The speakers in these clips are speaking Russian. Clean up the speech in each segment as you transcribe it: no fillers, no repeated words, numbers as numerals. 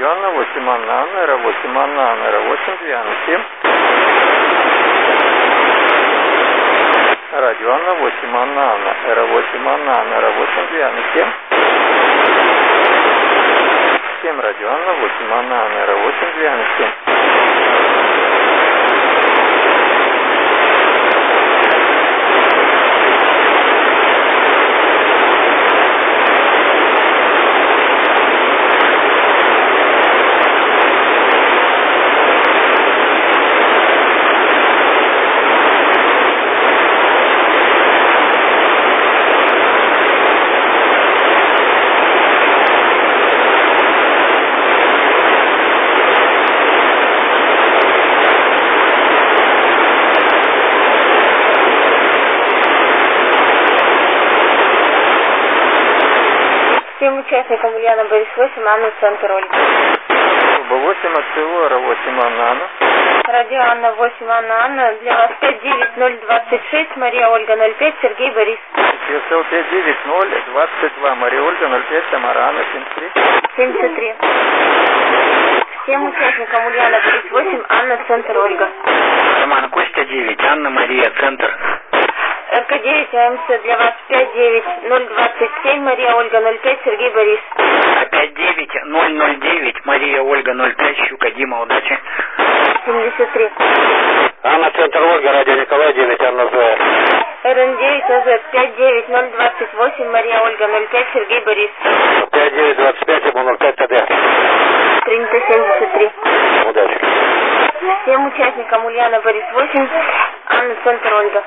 Анна, 8 Анна, Анна, Р 8 Анна, Анна, Р 8 Диана, 7. Радио Анна, 8 Анна, Анна, Р 8 Анна, Анна, Р 8 Диана, 7. 7 радио Анна, 8 Анна, Анна, Р 8 Диана, 7. Всем участникам Ульяна Борис 8, Анна, центр Ольга. 8 от всего, Р 8 Анна, Анна. Радио Анна, 8 Анна, Анна. Для вас 59026, Мария Ольга 05, Сергей Борис. СЛ 59022, Мария Ольга 05, Тамара Анна, 73. 73. Всем участникам Ульяна Борис 8, Анна, центр Ольга. Роман Костя 9, Анна Мария, центр. РК-9, АМС для вас 59027, Мария Ольга 05, Сергей Борис. 59009, Мария Ольга 05, Щука Дима, удачи. 73. Анна, центр Ольга, радио Николай 9, Анна Зоя. РН9, АЗ 59028, Мария Ольга 05, Сергей Борис. 5925, ему 05 ТД. Принято 73. Удачи. Всем участникам Ульяна Борис 8, Анна, центр Ольга.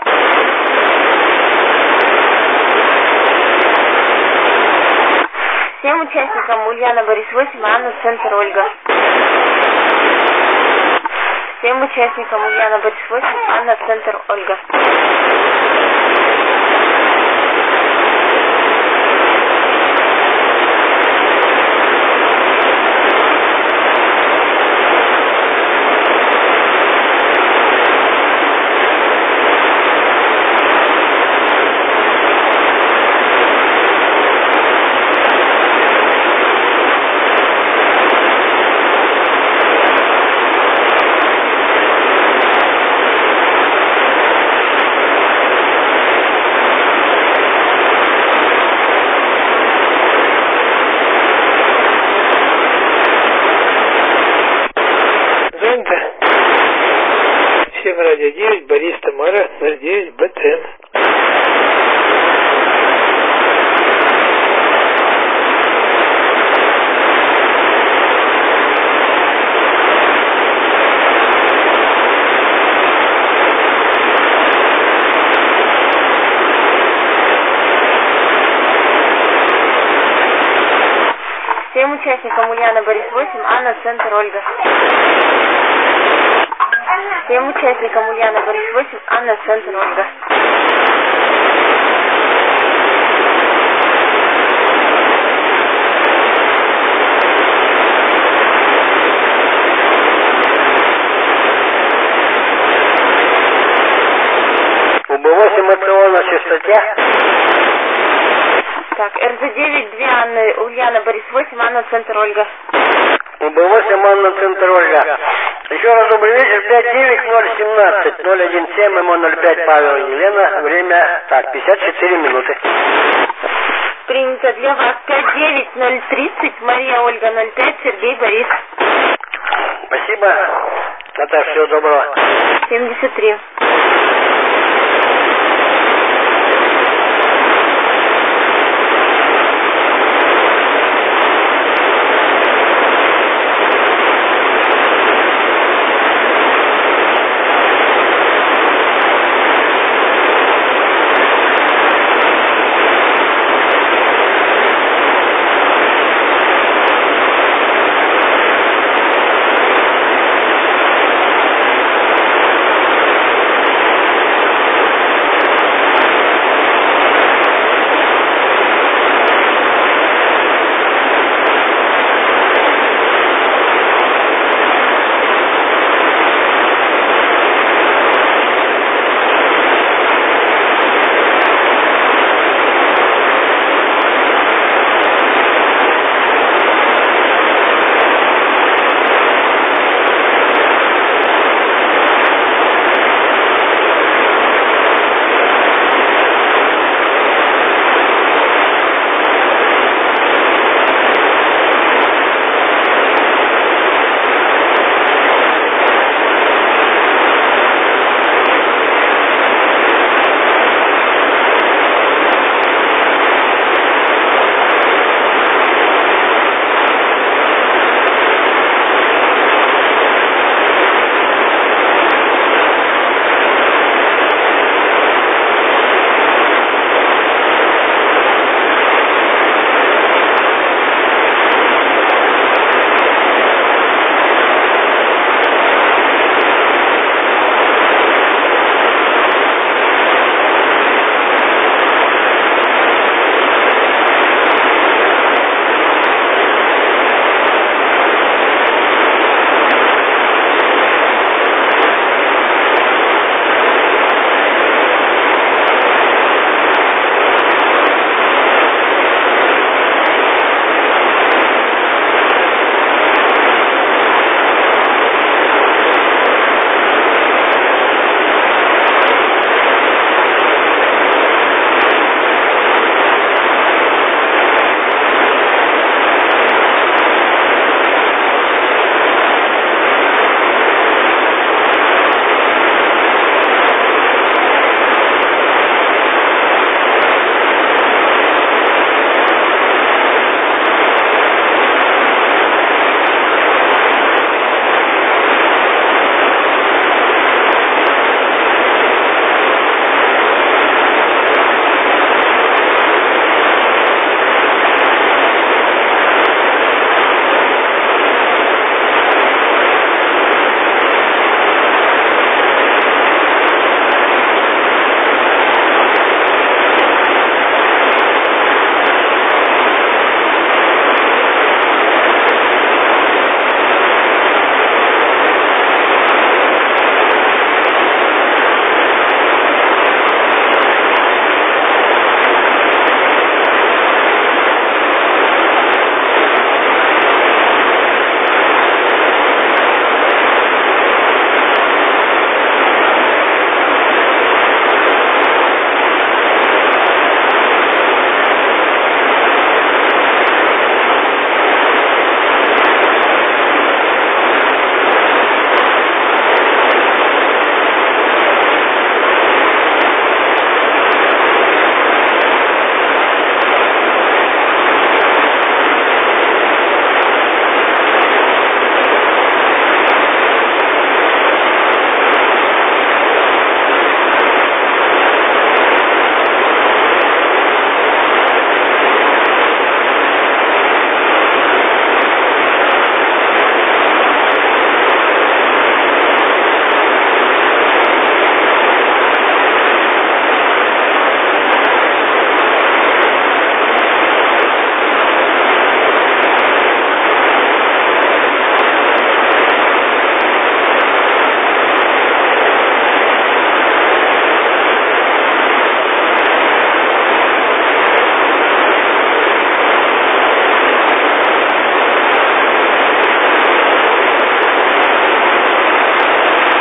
Всем участникам Ульяна Борис 8, Анна, центр Ольга. Всем участникам Ульяна Борис 8, Анна, центр Ольга. Радио 9, Борис, Тамара, 09, БТМ. Всем участникам Ульяна Борис 8, Анна, центр Ольга. Всем участникам Ульяна Борис 8, Анна, центр Ольга. УБ8 МТО на частоте. Так, РЗ9, 2 Анны, Ульяна Борис 8, Анна, центр Ольга. УБ8 Анна, центр Ольга. Еще раз добрый вечер, 59017, 017, МО 05, Павел и Елена, время, 54 минуты. Принято для вас 59030, Мария Ольга 05, Сергей Борис. Спасибо, Наташа, всего доброго. 73.